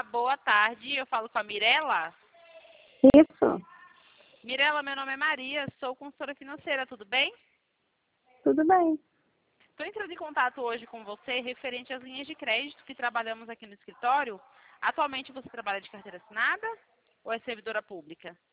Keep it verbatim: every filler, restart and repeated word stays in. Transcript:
boa tarde. Eu falo com a Mirela. Isso, Mirela, meu nome é Maria, sou consultora financeira, tudo bem? tudo bem. Estou entrando em contato hoje com você referente às linhas de crédito que trabalhamos aqui no escritório. Atualmente você trabalha de carteira assinada ou é servidora pública?